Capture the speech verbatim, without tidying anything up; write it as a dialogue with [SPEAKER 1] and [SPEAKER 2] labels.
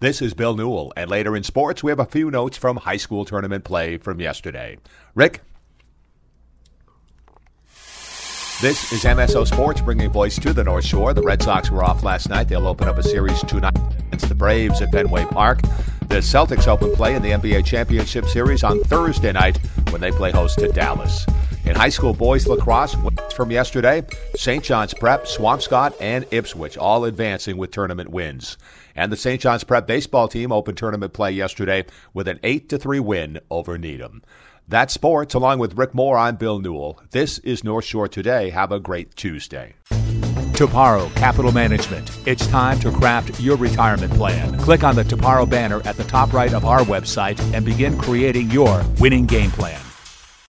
[SPEAKER 1] This is Bill Newell, and later in sports, we have a few notes from high school tournament play from yesterday. Rick? This is M S O Sports, bringing voice to the North Shore. The Red Sox were off last night. They'll open up a series tonight against the Braves at Fenway Park. The Celtics open play in the N B A Championship Series on Thursday night when they play host to Dallas. In high school boys lacrosse, wins from yesterday, Saint John's Prep, Swampscott, and Ipswich all advancing with tournament wins. And the Saint John's Prep baseball team opened tournament play yesterday with an eight to three win over Needham. That's sports. Along with Rick Moore, I'm Bill Newell. This is North Shore Today. Have a great Tuesday.
[SPEAKER 2] Toparo Capital Management. It's time to craft your retirement plan. Click on the Toparo banner at the top right of our website and begin creating your winning game plan.